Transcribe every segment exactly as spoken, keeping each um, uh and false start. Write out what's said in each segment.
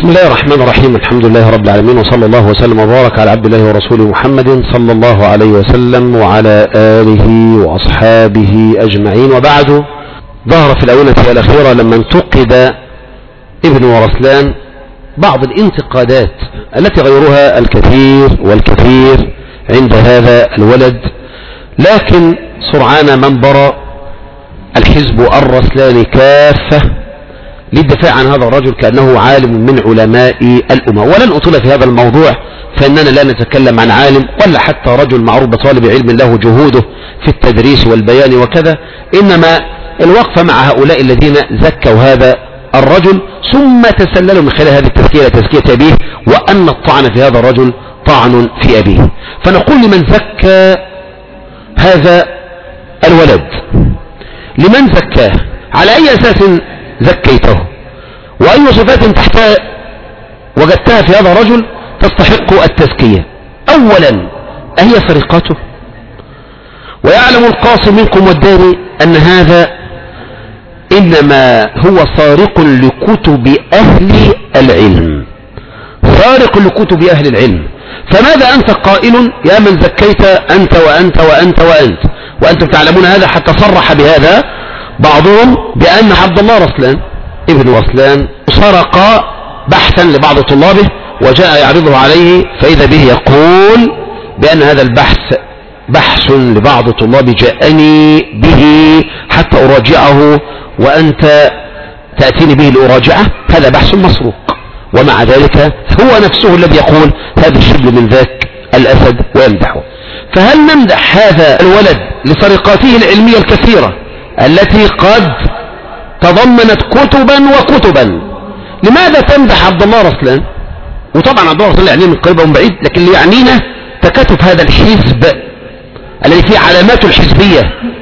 بسم الله الرحمن الرحيم. الحمد لله رب العالمين، وصلى الله وسلم وبارك على عبد الله ورسوله محمد صلى الله عليه وسلم وعلى آله وأصحابه أجمعين، وبعد. ظهر في الآونة الأخيرة لما انتقد ابن ورسلان بعض الانتقادات التي غيرها الكثير والكثير عند هذا الولد، لكن سرعان منبر الحزب الرسلاني كافة للدفاع عن هذا الرجل كأنه عالم من علماء الأمة. ولن أطول في هذا الموضوع، فإننا لا نتكلم عن عالم ولا حتى رجل معروف بطالب علم له جهوده في التدريس والبيان وكذا، إنما الوقفة مع هؤلاء الذين زكوا هذا الرجل ثم تسللوا من خلال هذه التزكية تزكية أبيه، وأن الطعن في هذا الرجل طعن في أبيه. فنقول لمن زكى هذا الولد، لمن زكاه، على أي أساس زكيته، وأي صفات تحت وجدتها في هذا الرجل تستحق التزكية؟ أولا، أهي سرقته؟ ويعلم القاصي منكم والداني أن هذا إنما هو سارق لكتب أهل العلم، سارق لكتب أهل العلم. فماذا أنت قائل يا من زكيت أنت وأنت وأنت وأنت وأنتم تعلمون هذا، حتى صرح بهذا بعضهم بأن عبد الله رسلان ابن رسلان سرق بحثا لبعض طلابه وجاء يعرضه عليه، فإذا به يقول بأن هذا البحث بحث لبعض طلابي جاءني به حتى أراجعه وأنت تأتيني به لأراجعه، هذا بحث مسروق. ومع ذلك هو نفسه الذي يقول هذا الشبل من ذاك الأسد ويمدحه. فهل نمدح هذا الولد لسرقاته العلمية الكثيرة التي قد تضمنت كتبا وكتبا؟ لماذا تمدح عبد الله رسلان؟ وطبعا عبد الله رسلان يعنيه من قريب ومن بعيد، لكن اللي يعنينا تكاتف هذا الحزب الذي فيه علامات الحزبية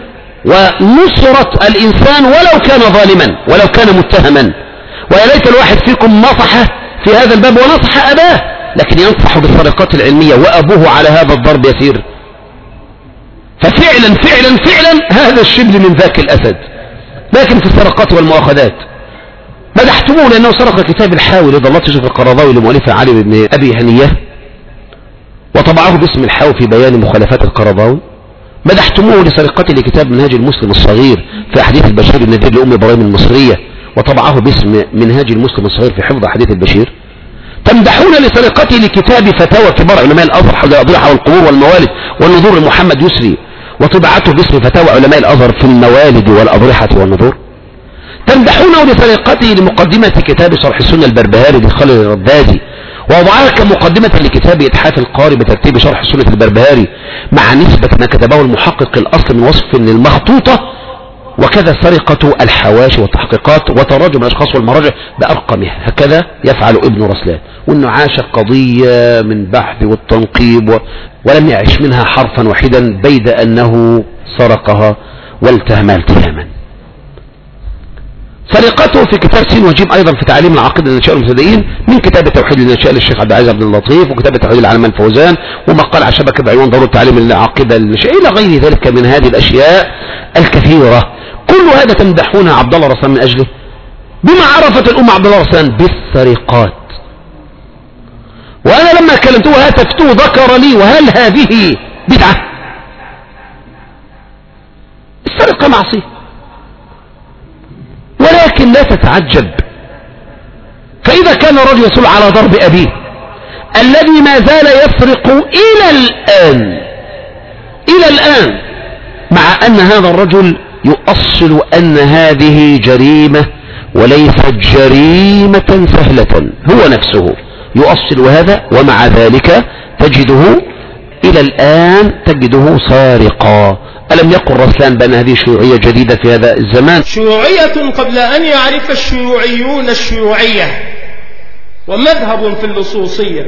ونصرة الإنسان ولو كان ظالما ولو كان متهما. ويا ليت الواحد فيكم نصح في هذا الباب ونصح أباه، لكن ينصح بالسرقات العلمية وأبوه على هذا الضرب يسير. ففعلا فعلا فعلا هذا الشبل من ذاك الأسد. لكن في السرقات والمؤاخذات مدحتموه لأنه سرق كتاب الحاوي لضلات يوسف القرضاوي لمؤلفه علي بن أبي هنية، وطبعه باسم الحاوي في بيان مخالفات القرضاوي. مدحتموه لسرقته لكتاب منهاج المسلم الصغير في أحاديث البشير النذير لأم إبراهيم المصرية، وطبعه باسم منهاج المسلم الصغير في حفظ أحاديث البشير. تمدحون لسرقته لكتاب فتاوى كبار علماء الأزهر حول الأضرحة والقبور والموالد والنذور لمحمد يسري، وطبعته باسم فتاوى علماء الأزهر في الموالد والأضرحة والنذور. تمدحونه لسرقته لمقدمة كتاب شرح السنة البربهاري لخالد الردادي، ووضعها كمقدمة لكتاب إتحاف القارئ بترتيب شرح السنة البربهاري مع نسبة ما كتبه المحقق الأصل من وصف للمخطوطة. وكذا سرقة الحواشي والتحقيقات وتراجم الأشخاص والمراجع بأرقامها، هكذا يفعل ابن رسلان. وأنه عاش قضية من بحث والتنقيب و... ولم يعش منها حرفا واحدا بيد أنه سرقها والتهمها التهاما. سرقته في كتاب سين وجيم أيضا في تعليم العقيدة للنشاء المبتدئين من كتاب التوحيد للنشاء للشيخ عبد العزيز عبد اللطيف، وكتاب التوحيد للعلامة الفوزان، ومقال على شبكة بعيون ضرورة تعليم العقيدة للنشاء، إلى غير ذلك من هذه الأشياء الكثيرة. كل هذا تمدحون عبد الله رسلان من أجله. بما عرفت الأمة عبد الله رسلان؟ بالسرقات. وأنا لما كلمته هاتفته ذكر لي وهل هذه بدعة؟ السرقة معصية، ولكن لا تتعجب. فإذا كان الرجل يسول على ضرب أبيه الذي ما زال يسرق إلى الآن إلى الآن مع أن هذا الرجل يؤصل أن هذه جريمة وليست جريمة سهلة، هو نفسه يؤصل هذا، ومع ذلك تجده إلى الآن تجده سارقا. ألم يقل رسلان بأن هذه شيوعية جديدة في هذا الزمان؟ شيوعية قبل أن يعرف الشيوعيون الشيوعية، ومذهب في اللصوصية،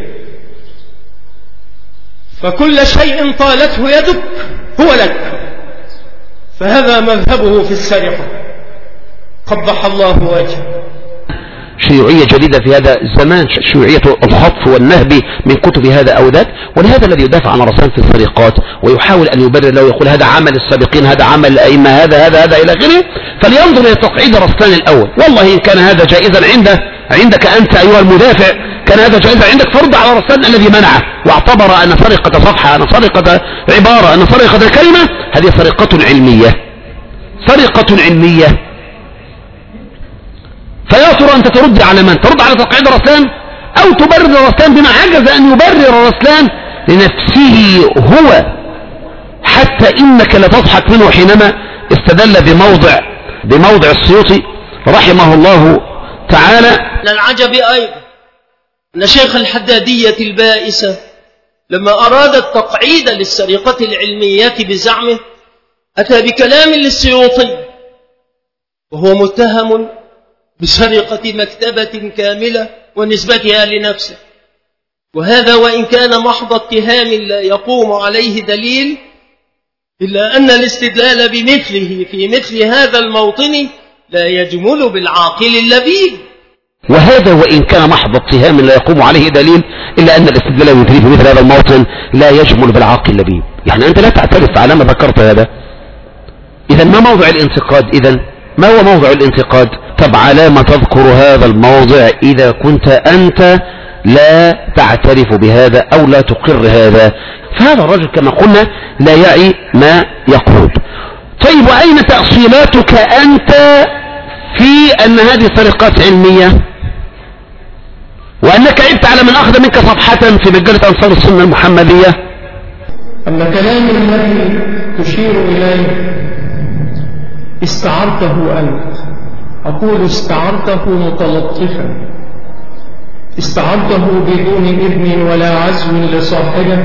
فكل شيء طالته يدك هو لك، فهذا مذهبه في السرقة. قبح الله وجهه. شيوعية جديدة في هذا الزمان، شيوعية الخطف والنهب من كتب هذا أو ذاك. ولهذا الذي يدافع عن رسلان في السرقات ويحاول أن يبرر له ويقول هذا عمل السابقين، هذا عمل الأئمة، هذا هذا هذا إلى آخره، فلينظر إلى تقعيد رسلان الأول. والله إن كان هذا جائزا عنده عندك أنت أيها المدافع كان هذا جائزا عندك، فرض على رسلان الذي منعه واعتبر أن سرقة صفحة، أن سرقة عبارة، أن سرقة كلمة هذه سرقة علمية، سرقة علمية. فيا ترى أنت ترد على من؟ ترد على تقعيد رسلان أو تبرر رسلان بما عجز أن يبرر رسلان لنفسه هو، حتى إنك لتضحك منه حينما استدل بموضع بموضع السيوطي رحمه الله تعالى. من العجب أيضا أن شيخ الحدادية البائسة لما أراد التقعيد للسرقة العلمية بزعمه أتى بكلام للسيوطي وهو متهم بسرقة مكتبة كاملة ونسبتها لنفسه، وهذا وإن كان محض اتهام لا يقوم عليه دليل، إلا أن الاستدلال بمثله في مثل هذا الموطن لا يجمل بالعاقل اللبيب. وهذا وإن كان محض اتهام لا يقوم عليه دليل، إلا أن الاستدلال بمثله في مثل هذا الموطن لا يجمل بالعاقل اللبيب. يعني أنت لا تعترف على ما ذكرت هذا. إذا ما موضع الانتقاد؟ إذا ما هو موضع الانتقاد؟ طب على ما تذكر هذا الموضع إذا كنت أنت لا تعترف بهذا أو لا تقر هذا؟ فهذا الرجل كما قلنا لا يعي ما يقول. طيب وأين تأصيلاتك أنت في أن هذه سرقات علمية، وأنك عبت على من أخذ منك صفحة في مجلة أنصار السنة المحمدية؟ أما كلام الذي تشير إليه استعرته أنت، أقول استعرته متلطفا، استعرته بدون إذن ولا عزم لصاحبه.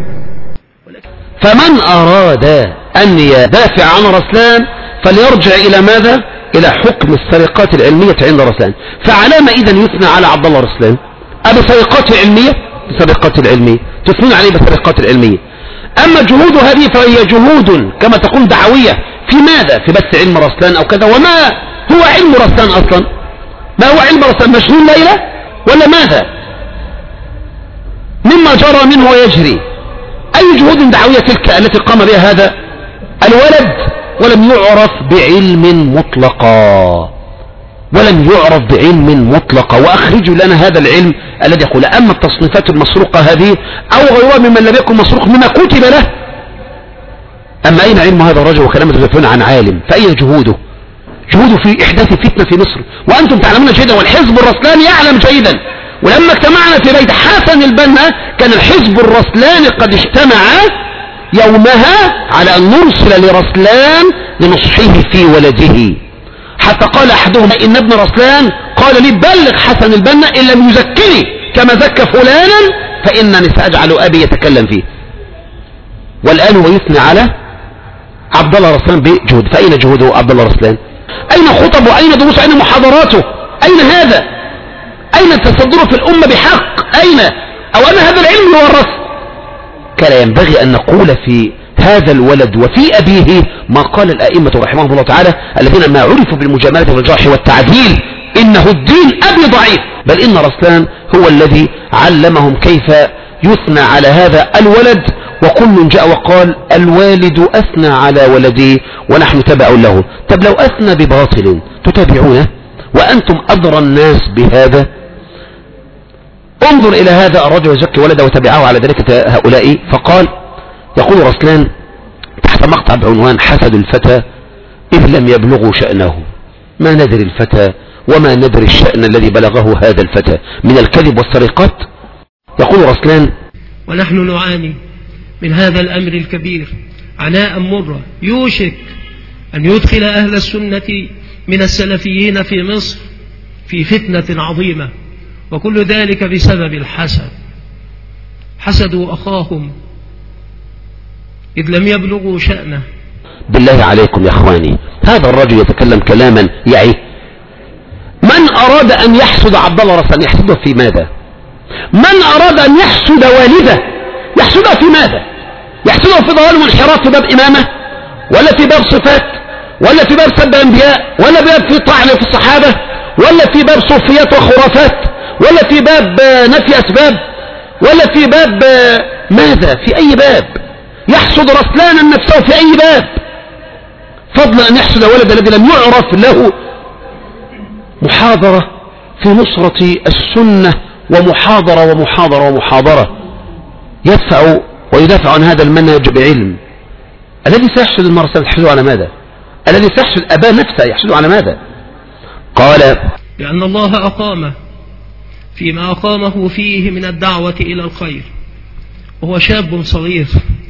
فمن أراد أن يدافع عن رسلان فليرجع إلى ماذا؟ إلى حكم السرقات العلمية عند رسلان. فعلى ما إذن يثنى على عبد الله رسلان؟ أبي سرقات علمية؟ بسرقات العلمية تثنون عليه بسرقات العلمية. أما جهود هذه فهي جهود كما تقول دعوية في ماذا؟ في بث علم رسلان أو كذا. وما هو علم رسلان أصلا؟ ما هو علم رسلان؟ مجنون ليلة ولا ماذا؟ مما جرى منه ويجري. أي جهود دعوية تلك التي قام بها هذا الولد؟ ولم يعرف بعلم مطلقا، ولم يعرف بعلم مطلقا. وأخرجوا لنا هذا العلم الذي يقول أما التصنيفات المسروقة هذه أو غيرها ممن لم يكن مسروق مما كتب له. أما أين علم هذا الرجل وكلام تدافعون عن عالم؟ فأين جهوده؟ جهوده في إحداث فتنة في مصر وأنتم تعلمون جيدا، والحزب الرسلاني يعلم جيدا. ولما اجتمعنا في بيت حسن البنا كان الحزب الرسلاني قد اجتمع يومها على أن نرسل لرسلان لنصحيه في ولده، حتى قال أحدهم إن ابن رسلان قال لي بلغ حسن البنا إن لم يزكني كما زكى فلانا فإنني سأجعل أبي يتكلم فيه. والآن هو يثني على عبد الله رسلان بجهود. فأين جهوده عبد الله رسلان؟ أين خطبه؟ أين دروسه؟ أين محاضراته؟ أين هذا؟ أين تصدره في الأمة بحق؟ أين؟ أو أن هذا العلم يورث؟ كان ينبغي أن نقول في هذا الولد وفي أبيه ما قال الأئمة رحمهم الله تعالى الذين ما عرفوا بالمجاملة والجرح والتعديل: إنه الدين أبي ضعيف. بل إن رسلان هو الذي علمهم كيف يثنى على هذا الولد. وكل جاء وقال الوالد أثنى على ولدي ونحن تبع له. طب لو أثنى بباطل تتابعونه وأنتم أدرى الناس بهذا؟ انظر إلى هذا الرجل يزكي ولده وتبعه على ذلك هؤلاء. فقال يقول رسلان تحت مقطع بعنوان حسد الفتى إذ لم يبلغوا شأنه. ما ندري الفتى وما ندري الشأن الذي بلغه هذا الفتى من الكذب والسرقات. يقول رسلان ونحن نعاني من هذا الأمر الكبير عناء مرة يوشك أن يدخل أهل السنة من السلفيين في مصر في فتنة عظيمة، وكل ذلك بسبب الحسد. حسدوا أخاهم إذ لم يبلغوا شأنه. بالله عليكم يا أخواني، هذا الرجل يتكلم كلاما يعي. من أراد أن يحسد عبد الله رسلان يحسده في ماذا؟ من أراد أن يحسد والده يحسده في ماذا؟ يحسده في ضلال وانحراف في باب إمامة، ولا في باب صفات، ولا في باب سب أنبياء، ولا باب في طعن في الصحابة، ولا في باب صوفيات وخرافات، ولا في باب نفي أسباب، ولا في باب ماذا؟ في أي باب؟ يحسد رسلانا نفسه في أي باب؟ فضلا أن يحسد ولد الذي لم يعرف له محاضرة في نصرة السنة ومحاضرة ومحاضرة ومحاضرة يدفع ويدافع عن هذا المنهج بعلم. الذي سيحسد المرأة يحسد على ماذا؟ الذي سيحسد أباه نفسه يحسد على ماذا؟ قال لأن الله أقامه فيما أقامه فيه من الدعوة إلى الخير وهو شاب صغير،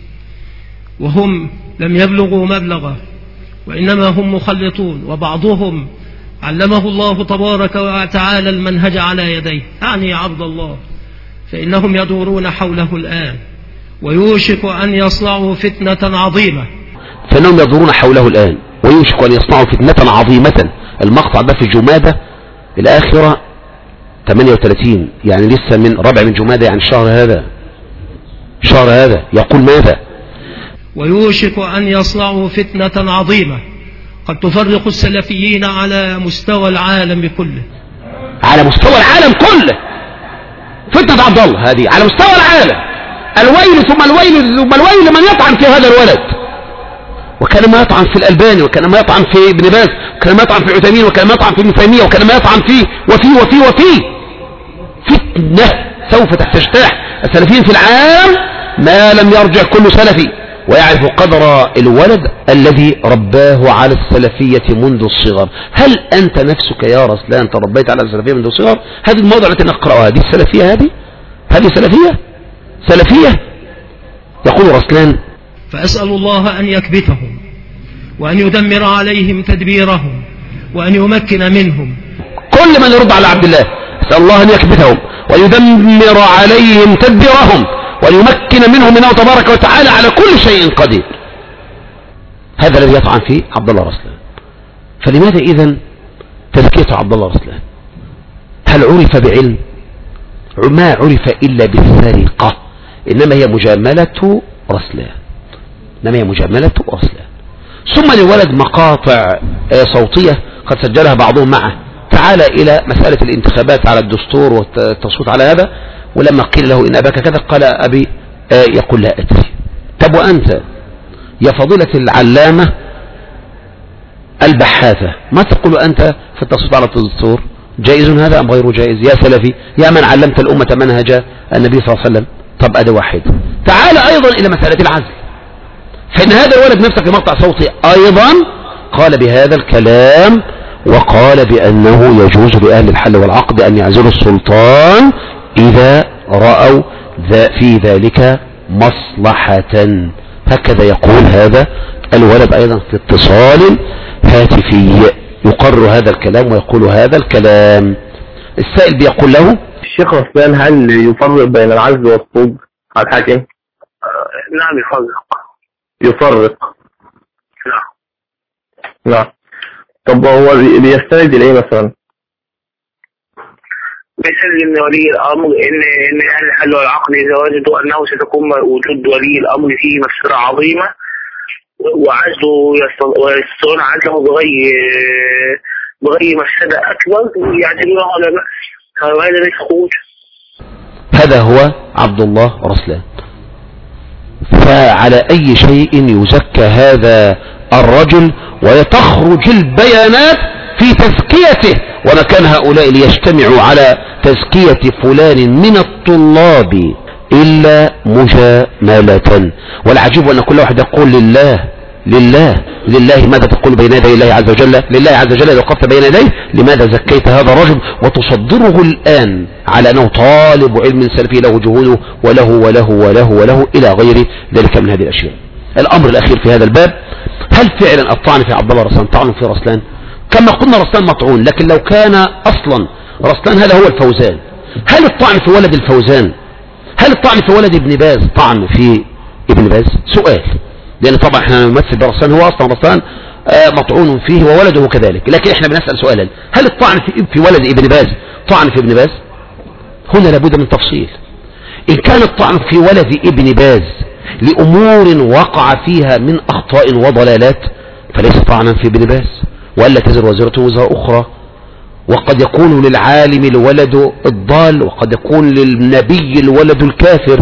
وهم لم يبلغوا مبلغه وإنما هم مخلطون، وبعضهم علمه الله تبارك وتعالى المنهج على يديه، يعني عبد الله، فإنهم يدورون حوله الآن ويوشك أن يصنعوا فتنة عظيمة. فإنهم يدورون حوله الآن ويوشك أن يصنعوا فتنة عظيمة. المقطع ده في جمادة الآخرة ثمانية وثلاثين، يعني لسه من ربع من جمادة، يعني الشهر هذا شهر هذا يقول ماذا؟ ويوشك أن يصنعوا فتنة عظيمة قد تفرق السلفيين على مستوى العالم كله. على مستوى العالم كله فتنة عبد الله هذه على مستوى العالم. الويل ثم الويل ثم الويل لمن يطعن في هذا الولد، وكان ما يطعن في الألباني، وكان ما يطعن في ابن باز، وكان ما يطعن في عثيمين، وكان ما يطعن في ابن تيمية، وكان ما يطعن فيه وفي وفي وفي فتنة سوف تجتاح السلفيين في العالم ما لم يرجع كل سلفي ويعرف قدر الولد الذي رباه على السلفية منذ الصغر. هل أنت نفسك يا رسلان تربيت على السلفية منذ الصغر؟ هذه الموضوع التي نقرأها هذه السلفية، هذه هذه سلفية سلفية. يقول رسلان فأسأل الله أن يكبتهم وأن يدمر عليهم تدبيرهم وأن يمكن منهم. كل من يرد على عبد الله أسأل الله أن يكبتهم ويدمر عليهم تدبيرهم وأن يمكن منهم منه تبارك وتعالى على كل شيء قدير. هذا الذي يطعن فيه عبد الله رسلان. فلماذا إذن تزكية عبد الله رسلان؟ هل عرف بعلم؟ ما عرف إلا بالسرقة، إنما هي مجاملة رسلان، إنما هي مجاملة رسلان. ثم للولد مقاطع صوتية قد سجلها بعضهم معه، تعال إلى مسألة الانتخابات على الدستور والتصويت على هذا، ولما قيل له إن أباك كذا قال أبي آه يقول لا أدري. طب وأنت يا فضيلة العلامة البحاثة ما تقول أنت في التصويت على الدستور؟ جائز هذا أم غير جائز؟ يا سلفي يا من علمت الأمة منهج النبي صلى الله عليه وسلم. طب أدي واحد. تعال أيضا إلى مسألة العزل، فإن هذا الولد نفسه في مقطع صوتي أيضا قال بهذا الكلام، وقال بأنه يجوز لأهل الحل والعقد أن يعزلوا السلطان إذا رأوا في ذلك مصلحة. هكذا يقول هذا الولد أيضا في اتصال هاتفي يقرر هذا الكلام ويقول هذا الكلام. السائل بيقول له الشيخ رسلان هل يفرق بين العزل والصوب على الحاكم؟ نعم يفرق يفرق نعم نعم. طب هو بيستند الى ايه مثلا؟ بيستند ان ولي الامر ان ان اهل الحل والعقد اذا وجدوا انه ستكون وجود ولي الامر فيه مفسده عظيمه وعزله ويستطيعون عزله بغير بغير مفسده اكبر يعزلونه على بأس، هذا ليس خروج. هذا هو عبد الله رسلان. فعلى أي شيء يزكى هذا الرجل ويتخرج البيانات في تزكيته، وما كان هؤلاء ليجتمعوا على تزكية فلان من الطلاب إلا مجاملة. والعجيب أن كل واحد يقول لله لله لله. ماذا تقول بين يدي الله عز وجل؟ لله عز وجل إذا وقفت بين يديه لماذا زكيت هذا الرجل وتصدره الآن على أنه طالب علم سلفي له جهوده وله وله وله وله إلى غير ذلك من هذه الأشياء. الأمر الأخير في هذا الباب، هل فعلا الطعن في عبد الله رسلان طعن في رسلان؟ كما قلنا رسلان مطعون، لكن لو كان أصلا رسلان هذا هو الفوزان، هل الطعن في ولد الفوزان، هل الطعن في ولد ابن باز طعن في ابن باز؟ سؤال، لأن طبعا احنا نمثل برسلان، هو أصلا رسلان مطعون فيه وولده كذلك، لكن احنا بنسأل سؤالا، هل الطعن في, في ولد ابن باز طعن في ابن باز؟ هنا لابد من تفصيل. إن كان الطعن في ولد ابن باز لأمور وقع فيها من أخطاء وضلالات فليس طعنا في ابن باز، وألا تزر وزرة وزر أخرى. وقد يكون للعالم الولد الضال، وقد يكون للنبي الولد الكافر،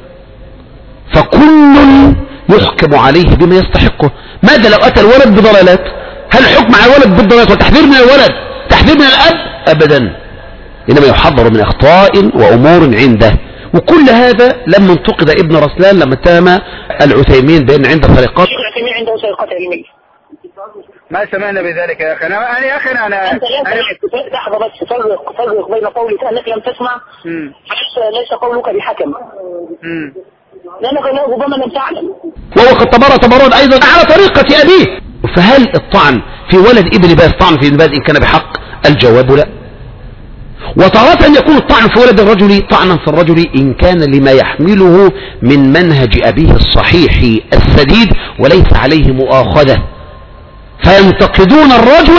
فكل يحكم عليه بما يستحقه. ماذا لو أتى الولد بضلالات؟ هل الحكم على الولد بالضلالات والتحذير من الولد تحذير من الأب؟ أبدا. إنما يحذر من أخطاء وأمور عنده. وكل هذا لما انتقد ابن رسلان لما اتهم العثيمين بأن عنده سرقات. العثيمين عنده سرقات علمية. ما سمعنا بذلك يا أخي. أنا يا أخي أنا أنت لحظة بس، فرق فرق بين قولك أنك لم تسمع ليس قولك بحكم، لأنك ربما لم تعلم، وهو قد تبرأ تبرأ أيضا على طريقة أبيه. فهل الطعن في ولد ابن باز طعن في ابن باز إن كان بحق؟ الجواب لا. وتارة أن يكون الطعن في ولد الرجل طعنا في الرجل إن كان لما يحمله من منهج أبيه الصحيح السديد وليس عليه مؤاخذة، فينتقدون الرجل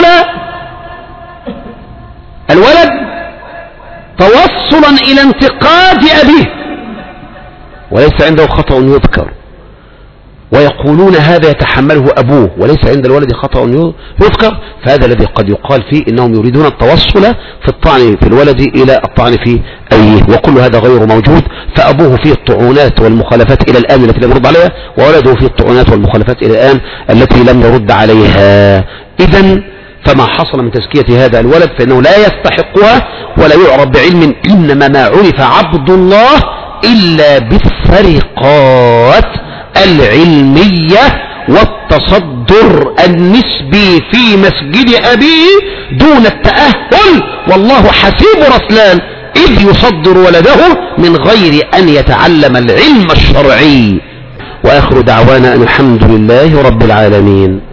الولد توصلا إلى انتقاد أبيه وليس عنده خطأ يذكر، ويقولون هذا يتحمله أبوه وليس عند الولد خطأ يذكر، فهذا الذي قد يقال فيه إنهم يريدون التوصل في الطعن في الولد إلى الطعن في أبيه، وكل هذا غير موجود. فأبوه فيه الطعونات والمخالفات إلى الآن التي لم يرد عليها، وولده فيه الطعونات والمخالفات إلى الآن التي لم يرد عليها. إذن فما حصل من تزكية هذا الولد فإنه لا يستحقها ولا يعرف بعلم، إنما ما عرف عبد الله إلا بالسرقات العلمية والتصدر النسبي في مسجد أبيه دون التأهل، والله حسيب رسلان إذ يصدر ولده من غير أن يتعلم العلم الشرعي. وآخر دعوانا أن الحمد لله رب العالمين.